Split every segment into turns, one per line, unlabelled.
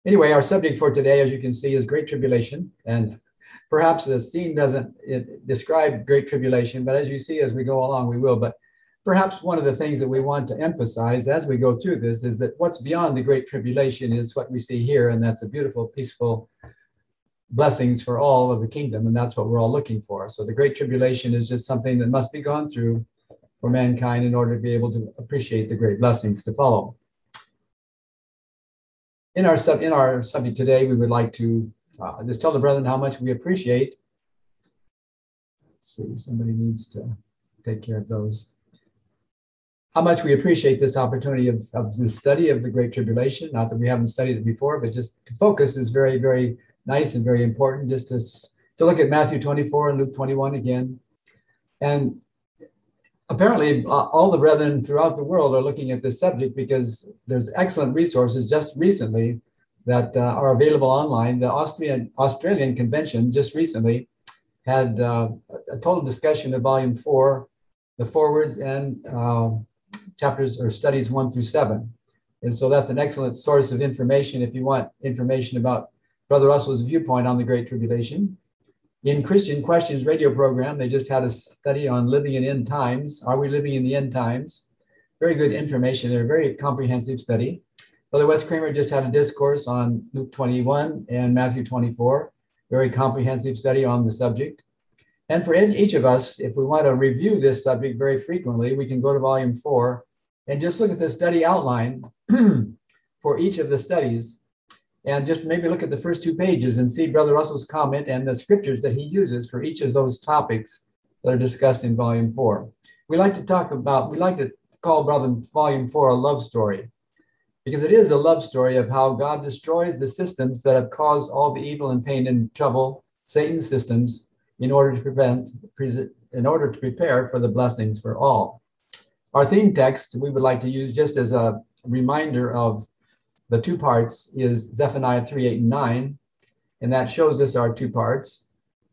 Anyway, our subject for today, as you can see, is Great Tribulation. And perhaps the scene doesn't describe Great Tribulation, but as you see, as we go along, we will. But perhaps one of the things that we want to emphasize as we go through this is that what's beyond the Great Tribulation is what we see here. And that's a beautiful, peaceful blessings for all of the kingdom. And that's what we're all looking for. So the Great Tribulation is just something that must be gone through for mankind in order to be able to appreciate the great blessings to follow. In our subject today, we would like to just tell the brethren how much we appreciate. Let's see, somebody needs to take care of those. How much we appreciate this opportunity of the study of the Great Tribulation. Not that we haven't studied it before, but just to focus is very, very nice and very important. Just to look at Matthew 24 and Luke 21 again. And apparently, all the brethren throughout the world are looking at this subject because there's excellent resources just recently that are available online. The Australian Convention just recently had a total discussion of Volume 4, the forwards and chapters or studies 1 through 7. And so that's an excellent source of information if you want information about Brother Russell's viewpoint on the Great Tribulation. In Christian Questions radio program, they just had a study on living in end times. Are we living in the end times? Very good information. They're a very comprehensive study. Brother Wes Kramer just had a discourse on Luke 21 and Matthew 24. Very comprehensive study on the subject. And for each of us, if we want to review this subject very frequently, we can go to Volume 4 and just look at the study outline for each of the studies. And just maybe look at the first 2 pages and see Brother Russell's comment and the scriptures that he uses for each of those topics that are discussed in Volume 4. We like to call Volume 4 a love story, because it is a love story of how God destroys the systems that have caused all the evil and pain and trouble, Satan's systems, in order to prepare for the blessings for all. Our theme text we would like to use just as a reminder of the 2 parts is Zephaniah 3, 8, and 9, and that shows us our 2 parts.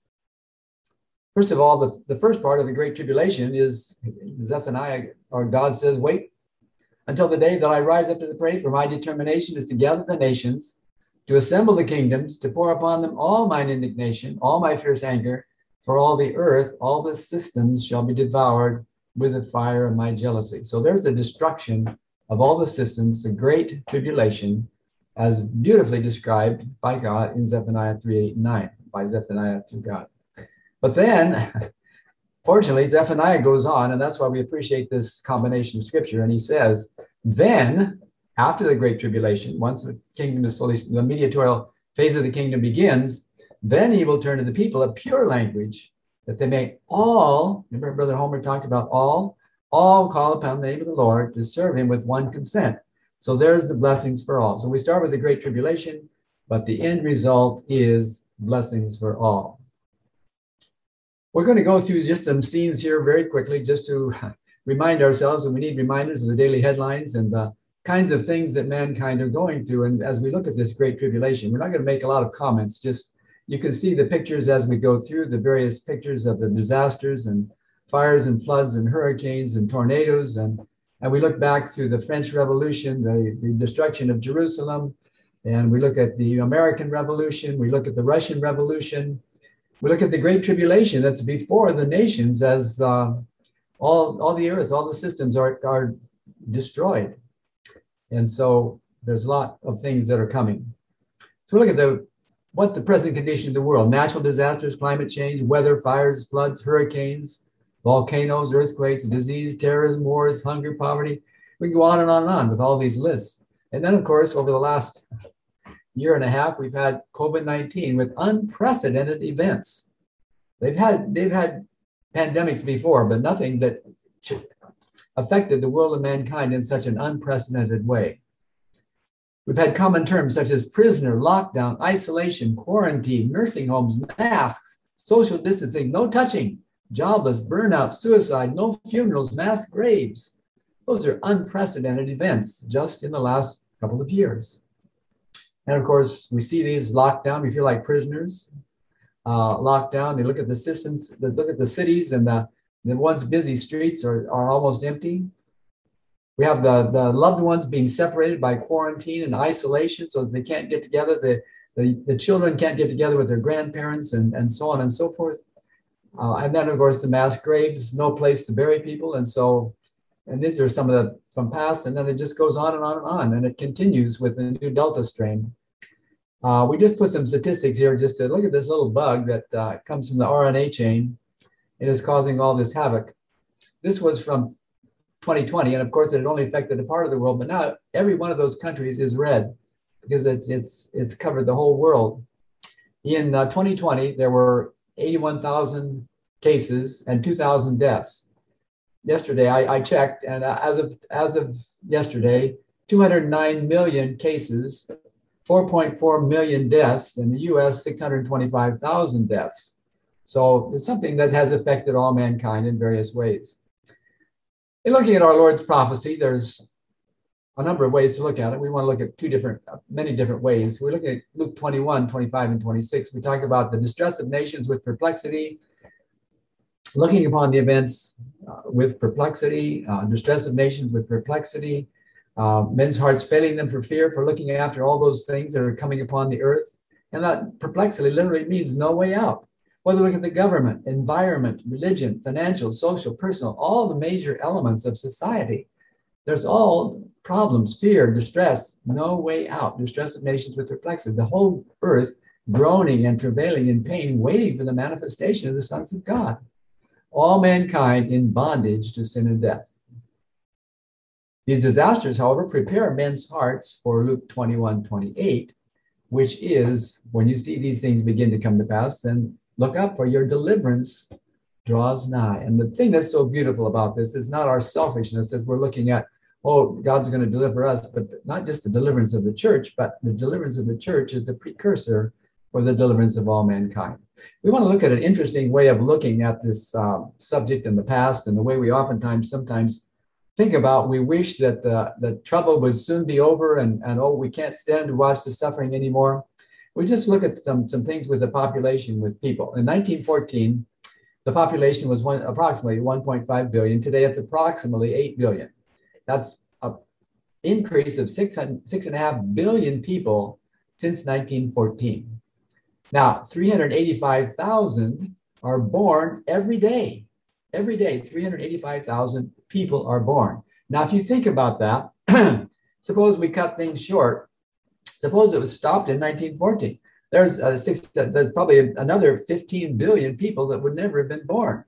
First of all, the first part of the Great Tribulation is Zephaniah, or God says, wait until the day that I rise up to the prey, for my determination is to gather the nations, to assemble the kingdoms, to pour upon them all mine indignation, all my fierce anger, for all the earth, all the systems shall be devoured with the fire of my jealousy. So there's the destruction of all the systems, the Great Tribulation, as beautifully described by God in Zephaniah 3, 8, and 9, by Zephaniah through God. But then, fortunately, Zephaniah goes on, and that's why we appreciate this combination of scripture. And he says, then, after the Great Tribulation, once the kingdom is fully, the mediatorial phase of the kingdom begins, then he will turn to the people a pure language, that they may all, remember Brother Homer talked about all call upon the name of the Lord to serve him with one consent. So there's the blessings for all. So we start with the Great Tribulation, but the end result is blessings for all. We're going to go through just some scenes here very quickly just to remind ourselves, and we need reminders of the daily headlines and the kinds of things that mankind are going through. And as we look at this Great Tribulation, we're not going to make a lot of comments, just you can see the pictures as we go through, the various pictures of the disasters and fires and floods and hurricanes and tornadoes. And we look back through the French Revolution, the destruction of Jerusalem. And we look at the American Revolution. We look at the Russian Revolution. We look at the Great Tribulation that's before the nations as all the earth, all the systems are destroyed. And so there's a lot of things that are coming. So we look at what the present condition of the world, natural disasters, climate change, weather, fires, floods, hurricanes, volcanoes, earthquakes, disease, terrorism, wars, hunger, poverty. We can go on and on and on with all these lists. And then, of course, over the last year and a half, we've had COVID-19 with unprecedented events. They've had pandemics before, but nothing that affected the world of mankind in such an unprecedented way. We've had common terms such as prisoner, lockdown, isolation, quarantine, nursing homes, masks, social distancing, no touching, jobless, burnout, suicide, no funerals, mass graves. Those are unprecedented events just in the last couple of years. And of course, we see these locked down. We feel like prisoners, locked down. They look at the systems, they look at the cities, and the once busy streets are almost empty. We have the loved ones being separated by quarantine and isolation so that they can't get together. The children can't get together with their grandparents and so on and so forth. And then, of course, the mass graves, no place to bury people. And these are some of the from past, and then it just goes on and on and on. And it continues with the new Delta strain. We just put some statistics here just to look at this little bug that comes from the RNA chain. It is causing all this havoc. This was from 2020, and of course, it only affected a part of the world, but now every one of those countries is red because it's covered the whole world. In 2020, there were 81,000 cases and 2,000 deaths. Yesterday, I checked, and as of yesterday, 209 million cases, 4.4 million deaths. In the U.S., 625,000 deaths. So it's something that has affected all mankind in various ways. In looking at our Lord's prophecy, there's a number of ways to look at it. We want to look at many different ways. We're looking at Luke 21, 25, and 26. We talk about the distress of nations with perplexity, looking upon the events with perplexity, distress of nations with perplexity, men's hearts failing them for fear, for looking after all those things that are coming upon the earth. And that perplexity literally means no way out. Whether we look at the government, environment, religion, financial, social, personal, all the major elements of society, there's all problems, fear, distress, no way out, distress of nations with perplexity. The whole earth groaning and travailing in pain, waiting for the manifestation of the sons of God. All mankind in bondage to sin and death. These disasters, however, prepare men's hearts for Luke 21, 28, which is, when you see these things begin to come to pass, then look up, for your deliverance draws nigh. And the thing that's so beautiful about this is not our selfishness as we're looking at, oh, God's going to deliver us, but not just the deliverance of the church, but the deliverance of the church is the precursor for the deliverance of all mankind. We want to look at an interesting way of looking at this subject in the past, and the way we sometimes think about, we wish that the trouble would soon be over and oh, we can't stand to watch the suffering anymore. We just look at some things with the population, with people. In 1914, the population was approximately 1.5 billion. Today, it's approximately 8 billion. That's an increase of 6.5 billion people since 1914. Now, 385,000 are born every day. Every day, 385,000 people are born. Now, if you think about that, suppose we cut things short. Suppose it was stopped in 1914. There's probably another 15 billion people that would never have been born.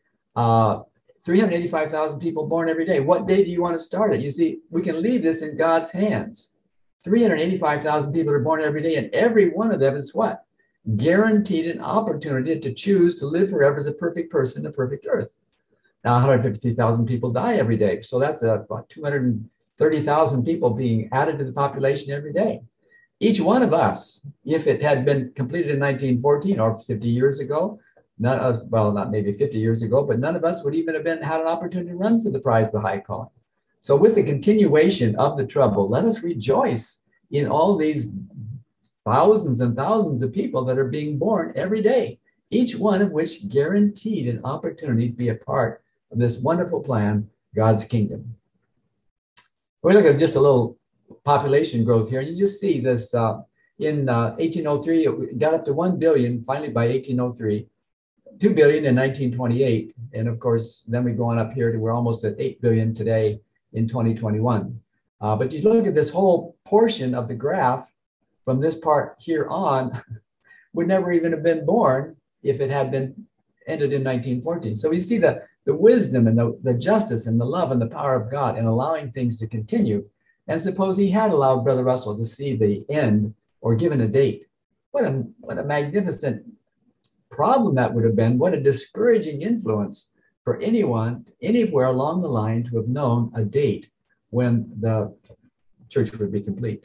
385,000 people born every day. What day do you want to start it? You see, we can leave this in God's hands. 385,000 people are born every day, and every one of them is what? Guaranteed an opportunity to choose to live forever as a perfect person in a perfect earth. Now, 153,000 people die every day. So that's about 230,000 people being added to the population every day. Each one of us, if it had been completed in 1914 or 50 years ago, not maybe 50 years ago, but none of us would even have had an opportunity to run for the prize of the high calling. So with the continuation of the trouble, let us rejoice in all these thousands and thousands of people that are being born every day, each one of which guaranteed an opportunity to be a part of this wonderful plan, God's kingdom. We look at just a little population growth here, and you just see this in 1803, it got up to 1 billion, finally by 1803, 2 billion in 1928. And of course, then we go on up here to we're almost at 8 billion today in 2021. But you look at this whole portion of the graph from this part here on would never even have been born if it had been ended in 1914. So we see the wisdom and the justice and the love and the power of God in allowing things to continue. And suppose he had allowed Brother Russell to see the end or given a date. What a magnificent problem that would have been. What a discouraging influence for anyone, anywhere along the line to have known a date when the church would be complete.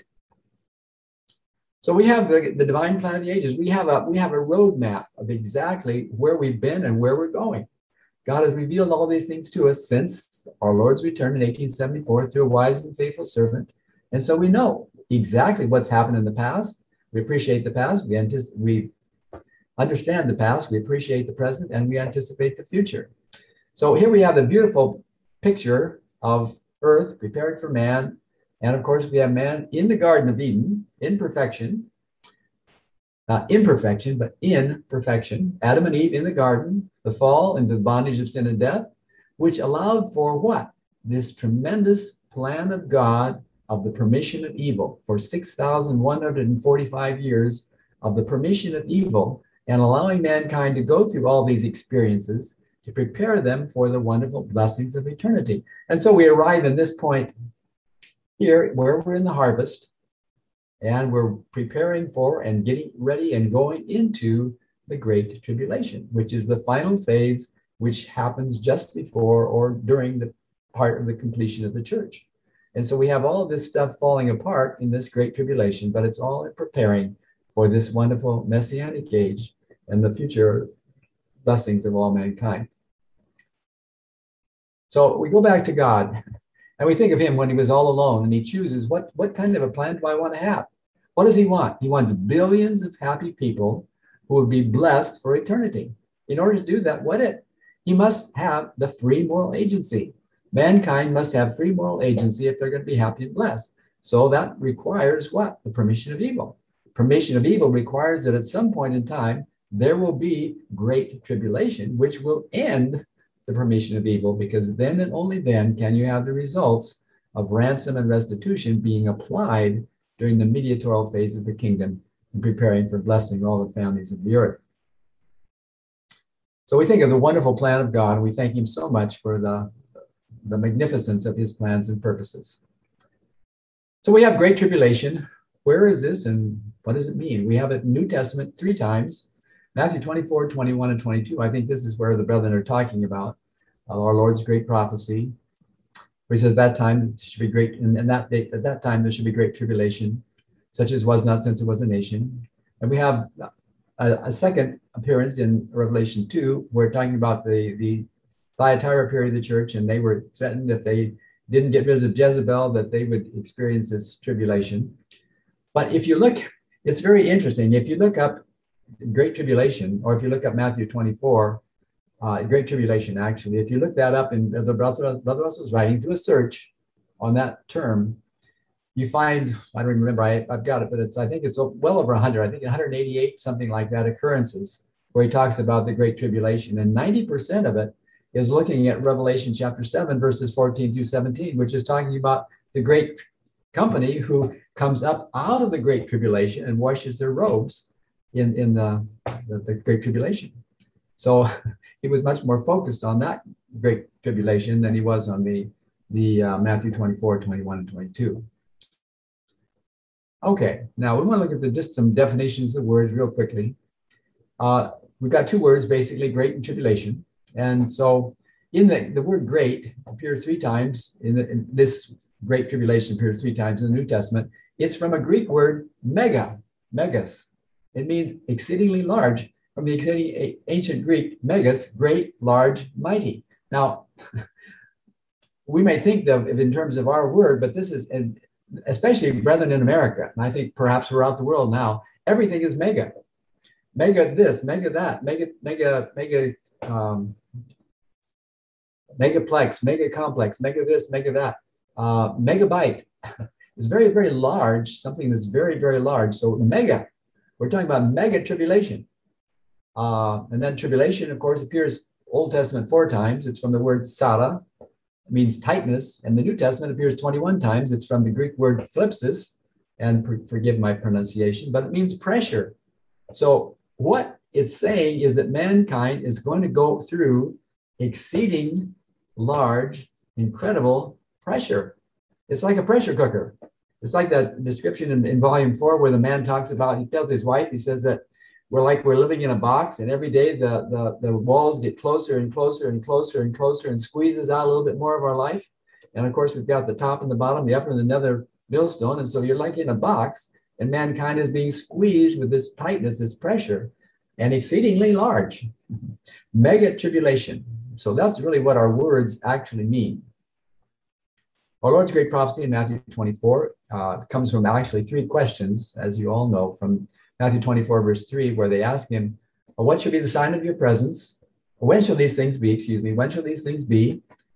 So we have the divine plan of the ages. We have a roadmap of exactly where we've been and where we're going. God has revealed all these things to us since our Lord's return in 1874 through a wise and faithful servant. And so we know exactly what's happened in the past. We appreciate the past. We understand the past. We appreciate the present, and we anticipate the future. So here we have the beautiful picture of earth prepared for man. And of course, we have man in the Garden of Eden in perfection, not imperfection, but in perfection. Adam and Eve in the garden, the fall into the bondage of sin and death, which allowed for what? This tremendous plan of God of the permission of evil for 6,145 years of the permission of evil and allowing mankind to go through all these experiences to prepare them for the wonderful blessings of eternity. And so we arrive in this point here where we're in the harvest and we're preparing for and getting ready and going into the Great Tribulation, which is the final phase, which happens just before or during the part of the completion of the church. And so we have all of this stuff falling apart in this Great Tribulation, but it's all in preparing for this wonderful Messianic age and the future blessings of all mankind. So we go back to God and we think of him when he was all alone and he chooses what kind of a plan do I want to have? What does he want? He wants billions of happy people who will be blessed for eternity. In order to do that, he must have the free moral agency. Mankind must have free moral agency if they're going to be happy and blessed. So that requires what? The permission of evil. Permission of evil requires that at some point in time, there will be great tribulation, which will end the permission of evil, because then and only then can you have the results of ransom and restitution being applied during the mediatorial phase of the kingdom and preparing for blessing all the families of the earth. So we think of the wonderful plan of God, and we thank him so much for the magnificence of his plans and purposes. So we have great tribulation. Where is this and what does it mean? We have it in New Testament 3 times, Matthew 24, 21, and 22. I think this is where the brethren are talking about our Lord's great prophecy. Where he says that time should be great, and at that time there should be great tribulation, such as was not since there was a nation. And we have a second appearance in Revelation 2, where we're talking about the Thyatira period of the church, and they were threatened if they didn't get rid of Jezebel that they would experience this tribulation. But if you look, it's very interesting. If you look up Great Tribulation, or if you look up Matthew 24, Great Tribulation, actually, if you look that up in the Brother Russell's writing, do a search on that term, you find, I don't remember, I've got it, but I think it's well over 100, I think 188, something like that, occurrences where he talks about the Great Tribulation. And 90% of it is looking at Revelation chapter 7, verses 14 through 17, which is talking about the great company who comes up out of the Great Tribulation and washes their robes in the Great Tribulation. So he was much more focused on that Great Tribulation than he was on the Matthew 24, 21, and 22. Okay, now we want to look at just some definitions of words real quickly. We've got 2 words, basically, great and tribulation. And so in the word great appears 3 times, in this Great Tribulation appears 3 times in the New Testament. It's from a Greek word, megas. It means exceedingly large. From the ancient Greek, megas, great, large, mighty. Now, we may think of it in terms of our word, but this is, especially brethren in America, and I think perhaps throughout the world now, everything is mega. Mega this, mega that, megaplex, mega complex, mega this, mega that, megabyte. It's very, very large, something that's very, very large. So mega, we're talking about mega tribulation. And then tribulation, of course, appears Old Testament 4 times. It's from the word Sara, it means tightness. And the New Testament appears 21 times. It's from the Greek word thlipsis, and forgive my pronunciation, but it means pressure. So what it's saying is that mankind is going to go through exceeding large, incredible pressure. It's like a pressure cooker. It's like that description in volume 4 where the man talks about, he tells his wife, he says that we're living in a box, and every day the walls get closer and closer and closer and closer and squeezes out a little bit more of our life. And of course, we've got the top and the bottom, the upper and the nether millstone. And so you're like in a box, and mankind is being squeezed with this tightness, this pressure, and exceedingly large. Mega tribulation. So that's really what our words actually mean. Our Lord's great prophecy in Matthew 24 comes from actually 3 questions, as you all know, from Matthew 24, verse 3, where they ask him, what shall be the sign of your presence? When shall these things be? When shall these things be?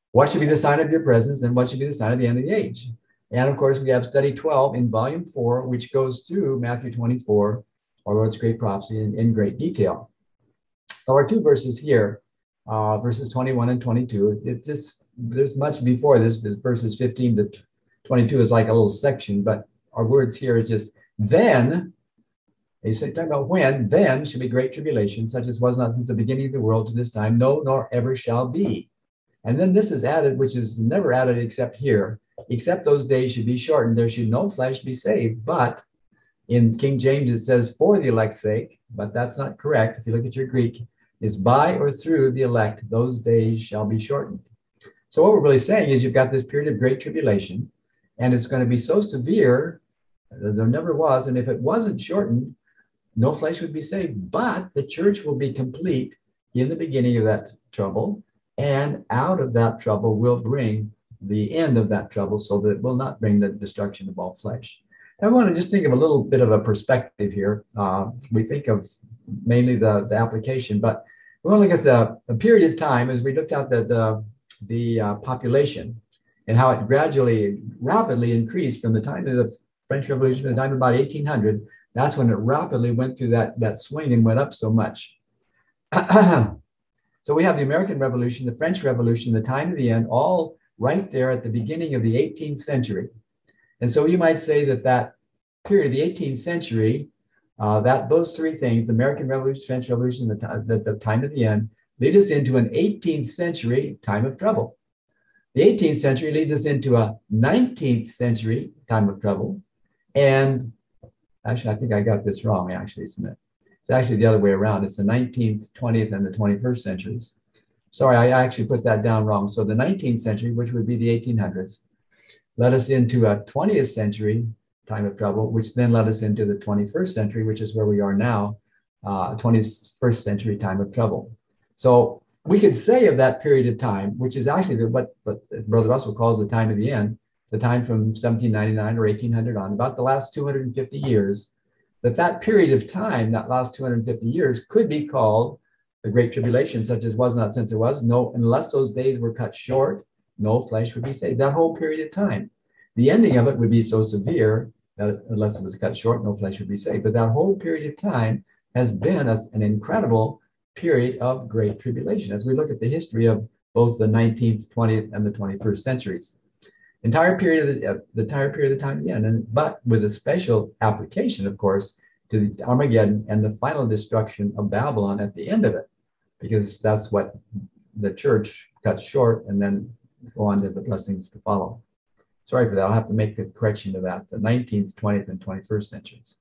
What should be the sign of your presence and what should be the sign of the end of the age? And of course, we have study 12 in volume 4, which goes through Matthew 24, our Lord's great prophecy, in great detail. So our two verses here, verses 21 and 22, there's much before this. Verses 15 to 22 is like a little section, but our words here is just then. They say, talking about when, then should be great tribulation, such as was not since the beginning of the world to this time, no, nor ever shall be. And then this is added, which is never added except here, except those days should be shortened. There should no flesh be saved. But in King James, it says for the elect's sake, but that's not correct. If you look at your Greek, it's by or through the elect, those days shall be shortened. So what we're really saying is you've got this period of great tribulation, and it's going to be so severe that there never was. And if it wasn't shortened, no flesh would be saved, but the church will be complete in the beginning of that trouble, and out of that trouble will bring the end of that trouble, so that it will not bring the destruction of all flesh. And I want to just think of a little bit of a perspective here. We think of mainly the application, but we want to look at the period of time as we looked at the population and how it gradually, rapidly increased from the time of the French Revolution to the time of about 1800. That's when it rapidly went through that swing and went up so much. So we have the American Revolution, the French Revolution, the time of the end, all right there at the beginning of the 18th century. And so you might say that period, the 18th century, that those three things, the American Revolution, French Revolution, the time of the end, lead us into an 18th century time of trouble. The 18th century leads us into a 19th century time of trouble. And actually, I think I got this wrong, actually. It's actually the other way around. It's the 19th, 20th, and the 21st centuries. Sorry, I actually put that down wrong. So the 19th century, which would be the 1800s, led us into a 20th century time of trouble, which then led us into the 21st century, which is where we are now, 21st century time of trouble. So we could say of that period of time, which is actually what Brother Russell calls the time of the end, the time from 1799 or 1800 on, about the last 250 years, that period of time, that last 250 years, could be called the Great Tribulation, such as was not since there was. No, unless those days were cut short, no flesh would be saved. That whole period of time. The ending of it would be so severe that unless it was cut short, no flesh would be saved. But that whole period of time has been an incredible period of great tribulation as we look at the history of both the 19th, 20th, and the 21st centuries. The entire period of time again, but with a special application, of course, to the Armageddon and the final destruction of Babylon at the end of it, because that's what the church cuts short and then go on to the blessings to follow. Sorry for that. I'll have to make the correction to that, the 19th, 20th, and 21st centuries.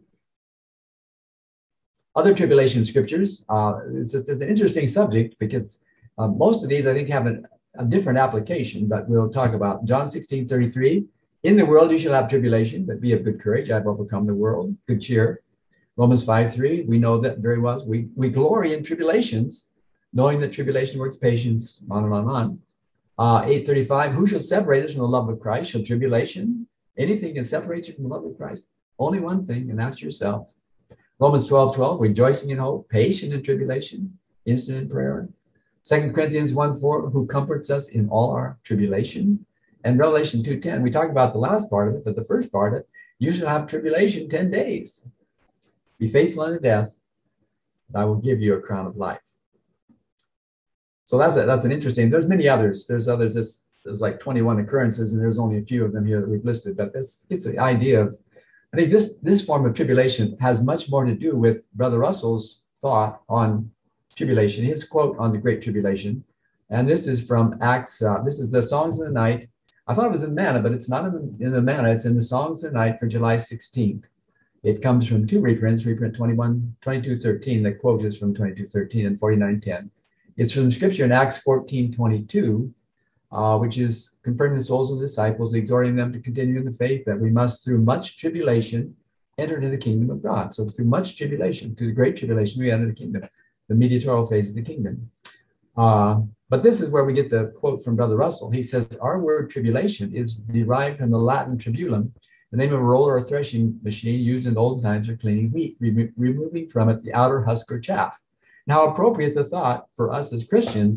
Other tribulation scriptures, it's an interesting subject because most of these, I think, have a different application, but we'll talk about John 16:33. In the world you shall have tribulation, but be of good courage. I've overcome the world. Good cheer. Romans 5:3. We know that very well. We glory in tribulations, knowing that tribulation works patience, on and on and on. 8:35. Who shall separate us from the love of Christ? Shall tribulation? Anything can separate you from the love of Christ? Only one thing, and that's yourself. Romans 12:12. Rejoicing in hope, patient in tribulation, instant in prayer. 2 Corinthians 1:4, who comforts us in all our tribulation. And Revelation 2:10, we talked about the last part of it, but the first part of it, you shall have tribulation 10 days. Be faithful unto death, and I will give you a crown of life. So that's an interesting, there's many others. There's others, there's like 21 occurrences, and there's only a few of them here that we've listed, but it's the idea of, I think this form of tribulation has much more to do with Brother Russell's thought on tribulation, his quote on the Great Tribulation. And this is from Acts, this is the Songs of the Night. I thought it was in Manna, but it's not in the Manna, it's in the Songs of the Night for July 16th. It comes from two reprints, reprint 22:13. The quote is from 22:13 and 49:10. It's from scripture in Acts 14:22, which is confirming the souls of the disciples, exhorting them to continue in the faith, that we must, through much tribulation, enter into the kingdom of God. So through much tribulation, through the great tribulation, we enter the kingdom, the mediatorial phase of the kingdom. But this is where we get the quote from Brother Russell. He says, our word tribulation is derived from the Latin tribulum, the name of a roller or threshing machine used in old times for cleaning wheat, removing from it the outer husk or chaff. Now, appropriate the thought for us as Christians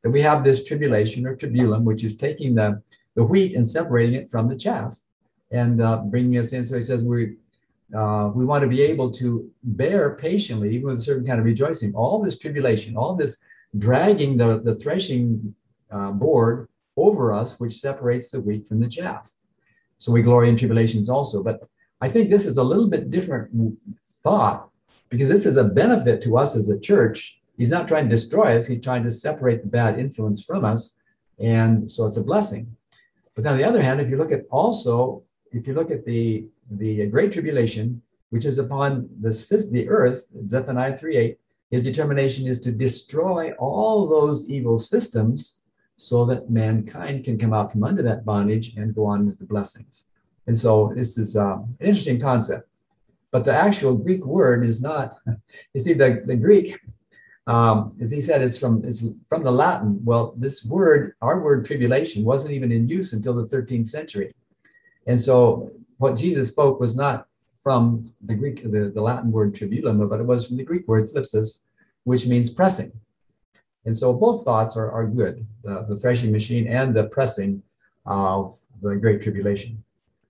that we have this tribulation or tribulum, which is taking the wheat and separating it from the chaff and bringing us in. So he says we want to be able to bear patiently, even with a certain kind of rejoicing, all this tribulation, all this dragging the threshing board over us, which separates the wheat from the chaff. So we glory in tribulations also. But I think this is a little bit different thought, because this is a benefit to us as a church. He's not trying to destroy us. He's trying to separate the bad influence from us. And so it's a blessing. But on the other hand, if you look at the Great Tribulation, which is upon the earth, Zephaniah 3:8, his determination is to destroy all those evil systems so that mankind can come out from under that bondage and go on with the blessings. And so this is an interesting concept. But the actual Greek word is not, you see, the Greek, as he said, it's from the Latin. Well, this word, our word tribulation, wasn't even in use until the 13th century. And so what Jesus spoke was not from the Greek, the Latin word tribulum, but it was from the Greek word thlipsis, which means pressing. And so both thoughts are good, the threshing machine and the pressing of the Great Tribulation.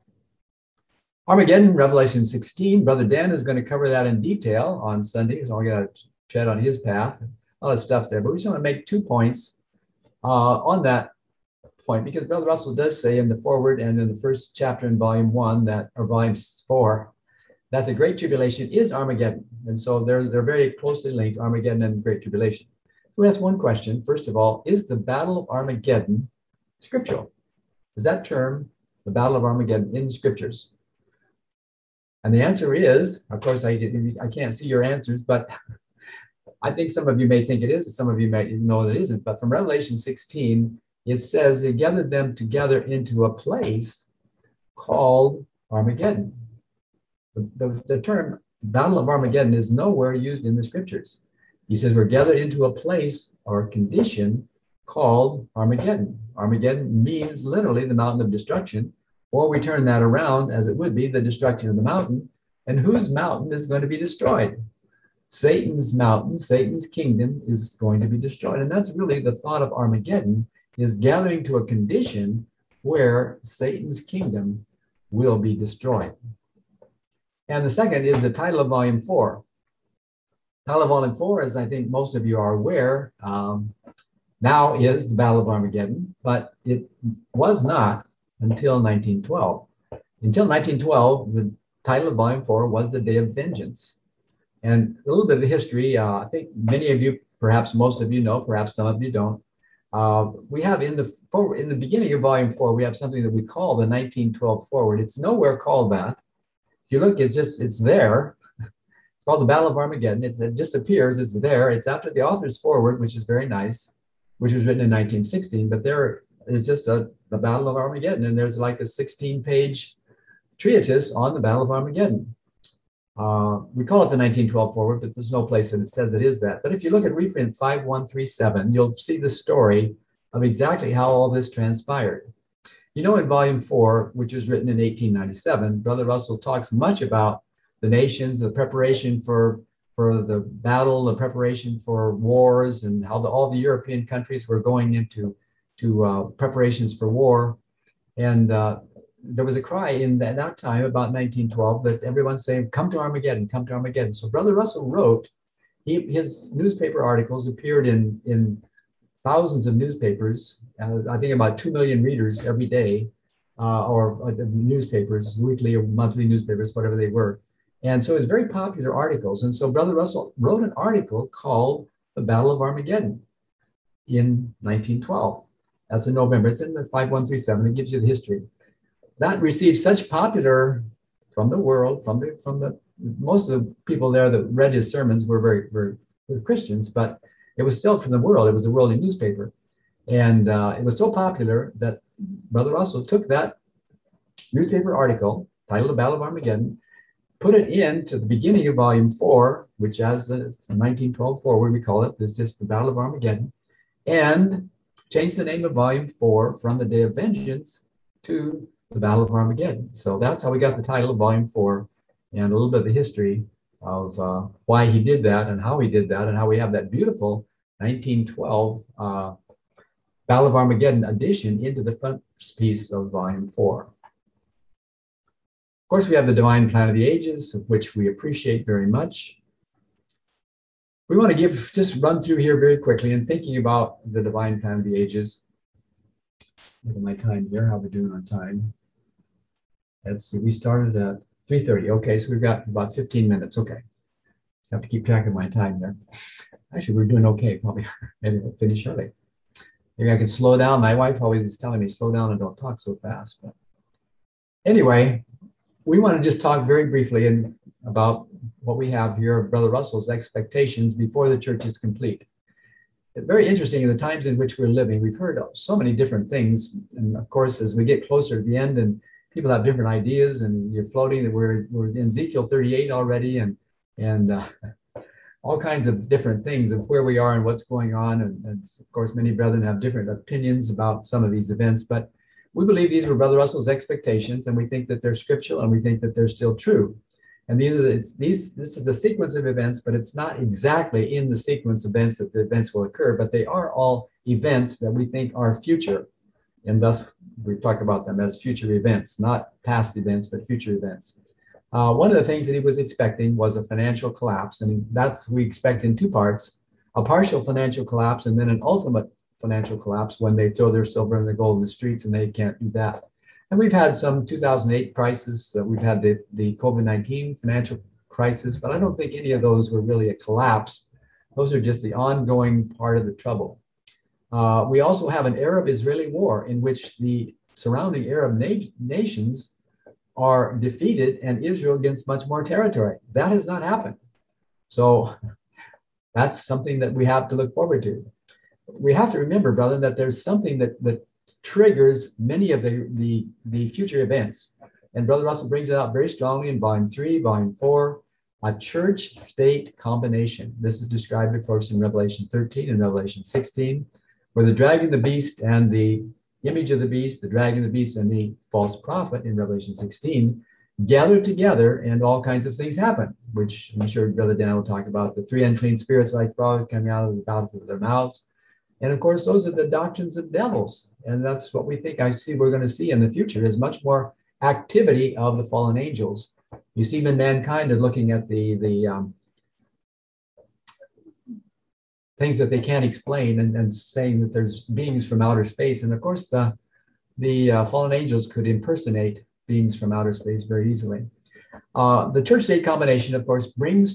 Armageddon, Revelation 16. Brother Dan is going to cover that in detail on Sunday, so I'm going to tread on his path, all that stuff there. But we just want to make 2 points on that point, because Brother Russell does say in the foreword and in the first chapter in volume 1, or volume 4, that the Great Tribulation is Armageddon. And so they're very closely linked, Armageddon and Great Tribulation. So we ask one question. First of all, is the Battle of Armageddon scriptural? Is that term, the Battle of Armageddon, in the scriptures? And the answer is, of course, I can't see your answers, but I think some of you may think it is, some of you may know that it isn't. But from Revelation 16, it says they gathered them together into a place called Armageddon. The term Battle of Armageddon is nowhere used in the scriptures. He says we're gathered into a place or condition called Armageddon. Armageddon means literally the mountain of destruction, or we turn that around as it would be the destruction of the mountain. And whose mountain is going to be destroyed? Satan's mountain, Satan's kingdom is going to be destroyed. And that's really the thought of Armageddon, is gathering to a condition where Satan's kingdom will be destroyed. And the second is the title of volume 4. Title of volume 4, as I think most of you are aware, now is the Battle of Armageddon, but it was not until 1912. Until 1912, the title of volume 4 was The Day of Vengeance. And a little bit of the history, I think many of you, perhaps most of you know, perhaps some of you don't. We have in the beginning of volume 4, we have something that we call the 1912 forward. It's nowhere called that. If you look, it's there. It's called the Battle of Armageddon. It just appears, it's there. It's after the author's forward, which is very nice, which was written in 1916. But there is just the Battle of Armageddon. And there's like a 16-page treatise on the Battle of Armageddon. We call it the 1912 forward, but there's no place that it says it is that. But if you look at reprint 5137, you'll see the story of exactly how all this transpired. You know, in volume 4, which was written in 1897, Brother Russell talks much about the nations, the preparation for the battle, the preparation for wars, and how all the European countries were going into preparations for war. And there was a cry in that time, about 1912, that everyone's saying, come to Armageddon, come to Armageddon. So Brother Russell wrote, his newspaper articles appeared in thousands of newspapers, I think about 2 million readers every day, or newspapers, weekly or monthly newspapers, whatever they were. And so it's very popular articles. And so Brother Russell wrote an article called The Battle of Armageddon in 1912. That's in November. It's in the 5137. It gives you the history. That received such popular from the world, from the most of the people there that read his sermons were very Christians, but it was still from the world. It was a worldly newspaper. And it was so popular that Brother Russell took that newspaper article, titled The Battle of Armageddon, put it into the beginning of volume 4, which as the 1912 forward, we call it, this is the Battle of Armageddon, and changed the name of volume 4 from the Day of Vengeance to the Battle of Armageddon. So that's how we got the title of volume 4, and a little bit of the history of why he did that and how he did that, and how we have that beautiful 1912 Battle of Armageddon addition into the front piece of volume 4. Of course, we have the divine plan of the ages, of which we appreciate very much. We want to just run through here very quickly and thinking about the divine plan of the ages. Look at my time here. How are we doing on time? Let's see. We started at 3:30. Okay, so we've got about 15 minutes. Okay. Have to keep track of my time there. Actually, we're doing okay. Probably maybe we'll finish early. Maybe I can slow down. My wife always is telling me, slow down and don't talk so fast. But anyway, we want to just talk very briefly about what we have here of Brother Russell's expectations before the church is complete. It's very interesting in the times in which we're living. We've heard so many different things. And of course, as we get closer to the end and people have different ideas and you're floating, that we're in Ezekiel 38 already and all kinds of different things of where we are and what's going on. And of course, many brethren have different opinions about some of these events, but we believe these were Brother Russell's expectations, and we think that they're scriptural, and we think that they're still true. And this is a sequence of events, but it's not exactly in the sequence of events that the events will occur, but they are all events that we think are future. And thus, we talk about them as future events, not past events, but future events. One of the things that he was expecting was a financial collapse, and that's we expect in two parts, a partial financial collapse and then an ultimate financial collapse when they throw their silver and their gold in the streets, and they can't do that. And we've had some 2008 crisis, we've had the COVID-19 financial crisis, but I don't think any of those were really a collapse. Those are just the ongoing part of the trouble. We also have an Arab-Israeli war in which the surrounding Arab nations are defeated and Israel gets much more territory. That has not happened. So that's something that we have to look forward to. We have to remember, brother, that there's something that triggers many of the future events. And Brother Russell brings it out very strongly in volume 3, volume 4, a church-state combination. This is described, of course, in Revelation 13 and Revelation 16, where the dragon, the beast, and the image of the beast, the dragon, the beast, and the false prophet in Revelation 16 gather together, and all kinds of things happen, which I'm sure Brother Dan will talk about. The 3 unclean spirits like frogs coming out of the mouths of their mouths. And of course, those are the doctrines of devils. And that's what we think we're going to see in the future is much more activity of the fallen angels. You see, even mankind is looking at the things that they can't explain and saying that there's beings from outer space. And of course, the fallen angels could impersonate beings from outer space very easily. The church-state combination, of course, brings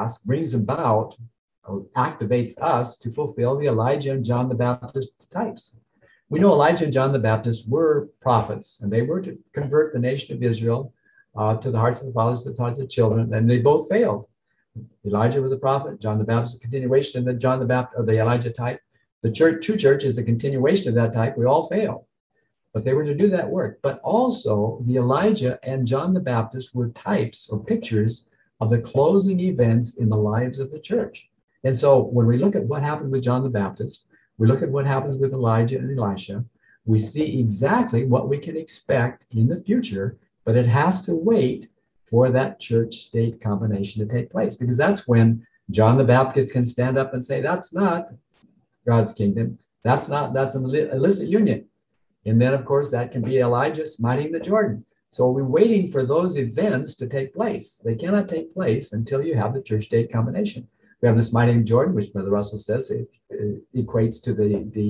about, activates us to fulfill the Elijah and John the Baptist types. We know Elijah and John the Baptist were prophets, and they were to convert the nation of Israel to the hearts of the fathers, to the hearts of the children, and they both failed. Elijah was a prophet, John the Baptist a continuation of the John the Baptist, of the Elijah type. The true church is a continuation of that type. We all fail, but they were to do that work. But also, the Elijah and John the Baptist were types or pictures of the closing events in the lives of the church. And so when we look at what happened with John the Baptist, we look at what happens with Elijah and Elisha, we see exactly what we can expect in the future, but it has to wait for that church-state combination to take place, because that's when John the Baptist can stand up and say, that's not God's kingdom. That's an illicit union. And then, of course, that can be Elijah smiting the Jordan. So we're waiting for those events to take place. They cannot take place until you have the church-state combination. We have the smiting of Jordan, which Brother Russell says it equates to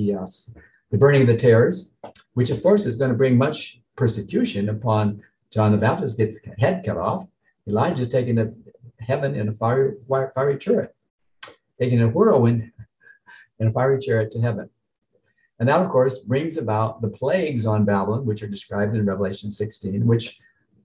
the burning of the tares, which of course is going to bring much persecution upon John the Baptist. Gets his head cut off. Elijah is taken to heaven in a fiery chariot, taking a whirlwind in a fiery chariot to heaven. And that, of course, brings about the plagues on Babylon, which are described in Revelation 16, which,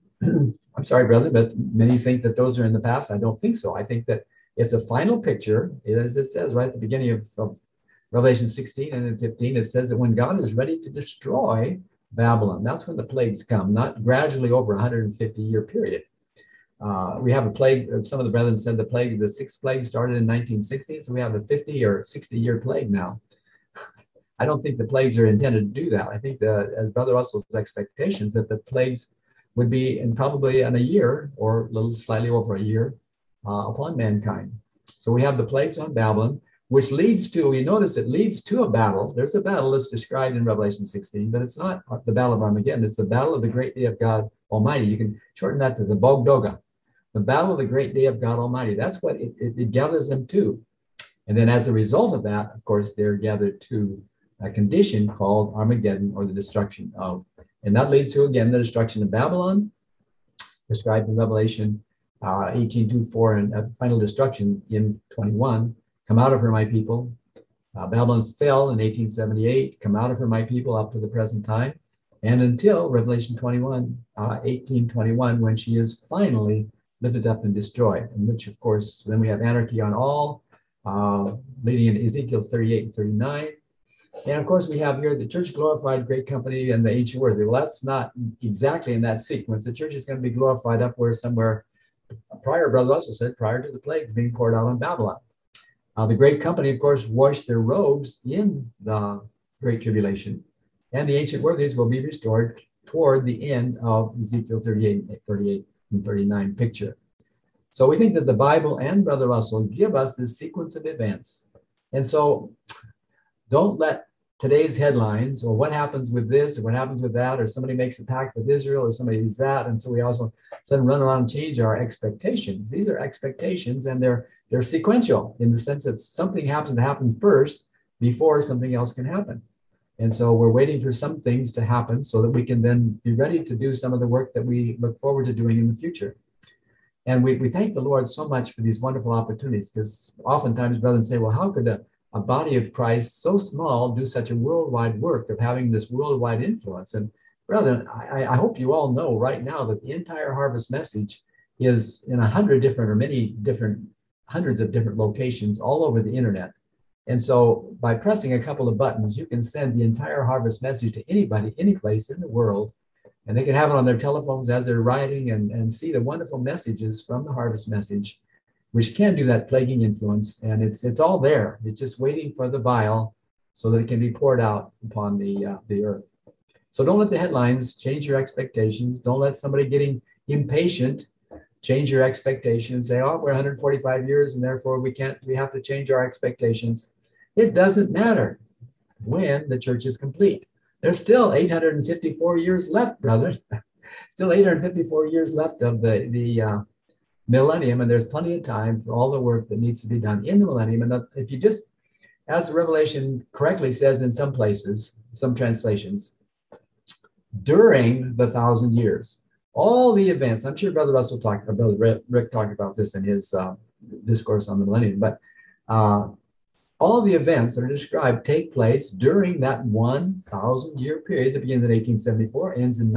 I'm sorry, brother, but many think that those are in the past. I don't think so. I think that it's a final picture, as it says right at the beginning of Revelation 16 and then 15. It says that when God is ready to destroy Babylon, that's when the plagues come, not gradually over a 150-year period. We have a plague. Some of the brethren said the sixth plague started in 1960, so we have a 50 or 60-year plague now. I don't think the plagues are intended to do that. I think that, as Brother Russell's expectations, that the plagues would be probably in a year or a little slightly over a year upon mankind. So we have the plagues on Babylon. which leads to, you notice it leads to a battle. There's a battle that's described in Revelation 16, but it's not the battle of Armageddon. It's the battle of the great day of God Almighty. You can shorten that to the Bog Doga, the battle of the great day of God Almighty. That's what it gathers them to. And then as a result of that, of course, they're gathered to a condition called Armageddon, or the destruction of. And that leads to, again, the destruction of Babylon, described in Revelation 18:2-4, and final destruction in 21. Come out of her, my people. Babylon fell in 1878. Come out of her, my people, up to the present time. And until Revelation 18:21, when she is finally lifted up and destroyed. In which, of course, then we have anarchy on all, leading into Ezekiel 38 and 39. And of course, we have here the church glorified, great company, and the ancient worthy. Well, that's not exactly in that sequence. The church is going to be glorified up where somewhere prior, Brother Russell said, prior to the plagues being poured out on Babylon. The great company, of course, washed their robes in the Great Tribulation, and the ancient worthies will be restored toward the end of Ezekiel 38 and 39 picture. So we think that the Bible and Brother Russell give us this sequence of events. And so don't let today's headlines, or what happens with this, or what happens with that, or somebody makes a pact with Israel, or somebody does that, and so we also suddenly run around and change our expectations. These are expectations, and they're sequential in the sense that something happens first before something else can happen. And so we're waiting for some things to happen so that we can then be ready to do some of the work that we look forward to doing in the future. And we thank the Lord so much for these wonderful opportunities, because oftentimes brothers say, well, how could a body of Christ so small do such a worldwide work of having this worldwide influence? And brethren, I hope you all know right now that the entire Harvest Message is in 100 different, or many different, hundreds of different locations all over the internet. And so by pressing a couple of buttons, you can send the entire Harvest Message to anybody, any place in the world, and they can have it on their telephones as they're riding and see the wonderful messages from the Harvest Message, which can do that plaguing influence. And it's all there. It's just waiting for the vial so that it can be poured out upon the earth. So don't let the headlines change your expectations. Don't let somebody getting impatient change your expectations and say, oh, we're 145 years and therefore we have to change our expectations. It doesn't matter when the church is complete. There's still 854 years left, brother. Still 854 years left of the millennium, and there's plenty of time for all the work that needs to be done in the millennium. And if you just, as the Revelation correctly says in some places, some translations, during the 1,000 years, all the events, I'm sure Brother Russell talked, or Brother Rick talked about this in his discourse on the millennium, but all the events that are described take place during that 1,000-year period that begins in 1874, ends in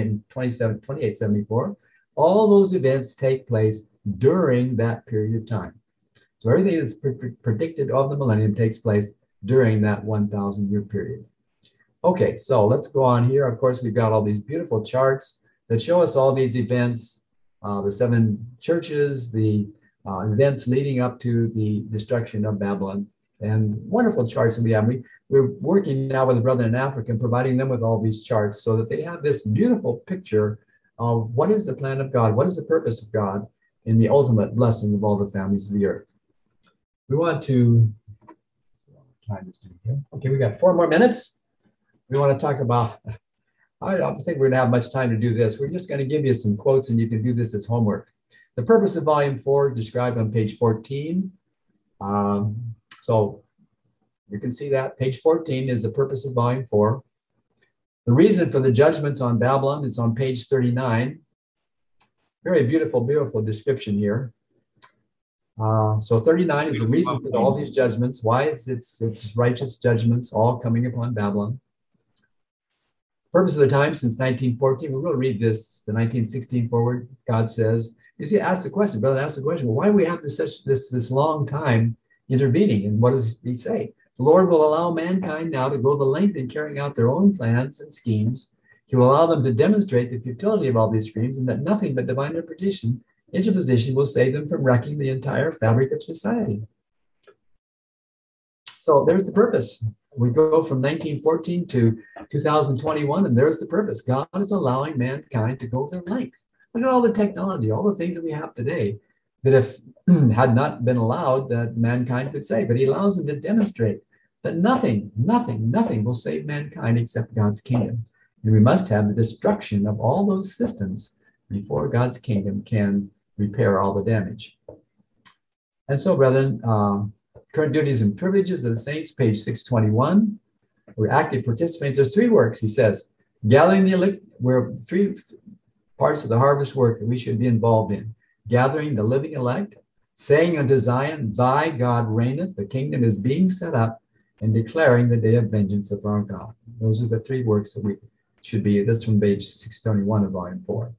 2874. All those events take place during that period of time. So everything that's predicted of the millennium takes place during that 1,000-year period. Okay, so let's go on here. Of course, we've got all these beautiful charts that show us all these events, the 7 churches, the events leading up to the destruction of Babylon, and wonderful charts that we have. We're working now with a brother in Africa and providing them with all these charts so that they have this beautiful picture of what is the plan of God, what is the purpose of God in the ultimate blessing of all the families of the earth. We want to, okay, we got 4 more minutes. We want to talk about, I don't think we're going to have much time to do this. We're just going to give you some quotes and you can do this as homework. The purpose of volume 4 is described on page 14. So you can see that page 14 is the purpose of volume 4. The reason for the judgments on Babylon is on page 39. Very beautiful, beautiful description here. So 39 is the reason for all these judgments. Why it's righteous judgments all coming upon Babylon. Purpose of the time since 1914. We will read this, the 1916 forward. God says, you see, ask the question, brother, ask the question, well, why do we have this long time intervening? And what does he say? The Lord will allow mankind now to go the length in carrying out their own plans and schemes. He will allow them to demonstrate the futility of all these schemes and that nothing but divine interposition will save them from wrecking the entire fabric of society. So there's the purpose. We go from 1914 to 2021, and there's the purpose. God is allowing mankind to go their length. Look at all the technology, all the things that we have today. that if had not been allowed, that mankind could say. But he allows them to demonstrate that nothing will save mankind except God's kingdom. And we must have the destruction of all those systems before God's kingdom can repair all the damage. And so, brethren, current duties and privileges of the saints, page 621. We're active participants. There's three works, he says. Gathering the elect, we're three parts of the harvest work that we should be involved in. Gathering the living elect, saying unto Zion, thy God reigneth, the kingdom is being set up, and declaring the day of vengeance of our God. Those are the three works that we should be. That's from page 621 of volume 4.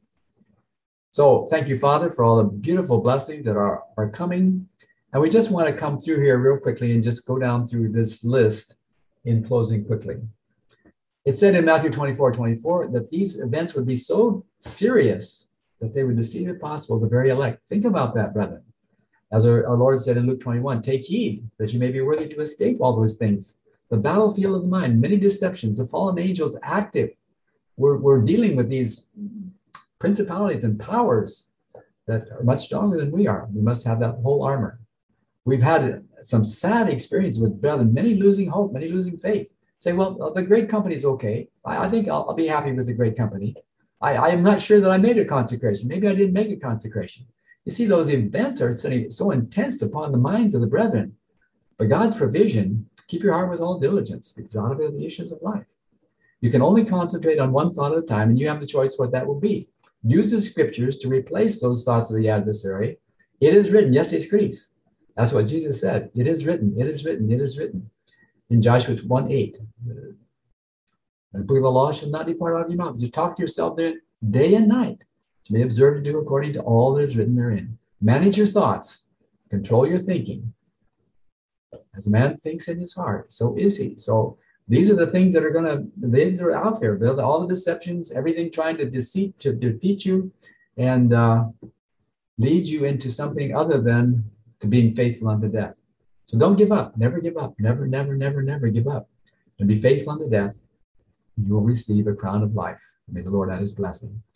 So thank you, Father, for all the beautiful blessings that are coming. And we just want to come through here real quickly and just go down through this list in closing quickly. It said in Matthew 24:24 that these events would be so serious that they would deceive, if possible, the very elect. Think about that, brethren. As our Lord said in Luke 21, take heed that you may be worthy to escape all those things. The battlefield of the mind, many deceptions, the fallen angels active. We're dealing with these principalities and powers that are much stronger than we are. We must have that whole armor. We've had some sad experience with brethren, many losing hope, many losing faith. Say, well, the great company is okay. I think I'll be happy with the great company. I am not sure that I made a consecration. Maybe I didn't make a consecration. You see, those events are so intense upon the minds of the brethren. But God's provision, keep your heart with all diligence, because out of it are the issues of life. You can only concentrate on one thought at a time, and you have the choice what that will be. Use the scriptures to replace those thoughts of the adversary. It is written, yes, it's Greece. That's what Jesus said. It is written, it is written, it is written. In Joshua 1:8. The book of the law shall not depart out of your mouth. You talk to yourself there day and night. You may observe to do according to all that is written therein. Manage your thoughts. Control your thinking. As a man thinks in his heart, so is he. So these are the things that are out there. All the deceptions, everything trying to defeat you and lead you into something other than to being faithful unto death. So don't give up. Never give up. Never, never, never, never give up. And be faithful unto death. You will receive a crown of life. May the Lord add his blessing.